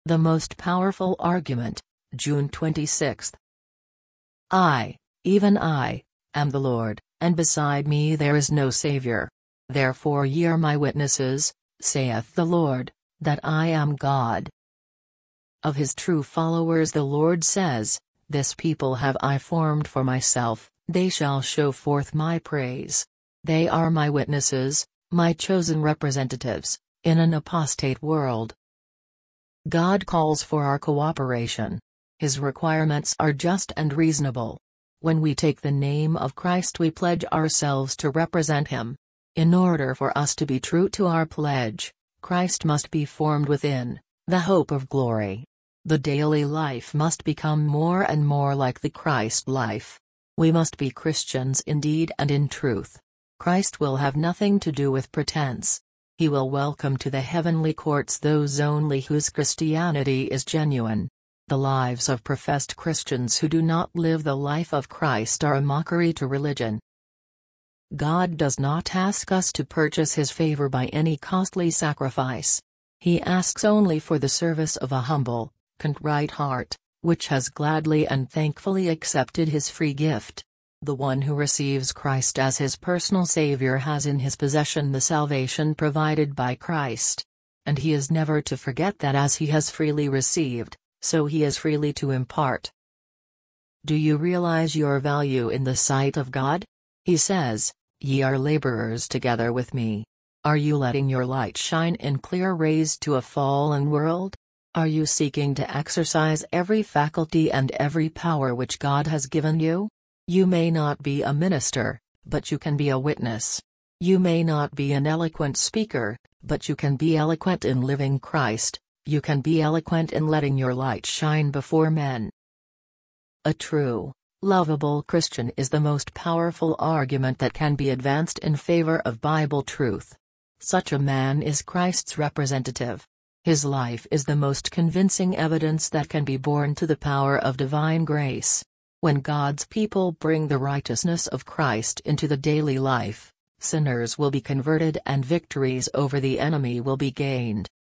The most powerful argument, June 26. I, even I, am the Lord, and beside me there is no Savior. Therefore ye are my witnesses, saith the Lord, that I am God. Of his true followers the Lord says, This people have I formed for myself, they shall show forth my praise. They are my witnesses, my chosen representatives, in an apostate world. God calls for our cooperation. His requirements are just and reasonable. When we take the name of Christ we pledge ourselves to represent Him. In order for us to be true to our pledge, Christ must be formed within, the hope of glory. The daily life must become more and more like the Christ life. We must be Christians in deed and in truth. Christ will have nothing to do with pretense. He will welcome to the heavenly courts those only whose Christianity is genuine. The lives of professed Christians who do not live the life of Christ are a mockery to religion. God does not ask us to purchase His favor by any costly sacrifice. He asks only for the service of a humble, contrite heart, which has gladly and thankfully accepted His free gift. The one who receives Christ as his personal Savior has in his possession the salvation provided by Christ. And he is never to forget that as he has freely received, so he is freely to impart. Do you realize your value in the sight of God? He says, Ye are laborers together with me. Are you letting your light shine in clear rays to a fallen world? Are you seeking to exercise every faculty and every power which God has given you? You may not be a minister, but you can be a witness. You may not be an eloquent speaker, but you can be eloquent in living Christ. You can be eloquent in letting your light shine before men. A true, lovable Christian is the most powerful argument that can be advanced in favor of Bible truth. Such a man is Christ's representative. His life is the most convincing evidence that can be borne to the power of divine grace. When God's people bring the righteousness of Christ into the daily life, sinners will be converted and victories over the enemy will be gained.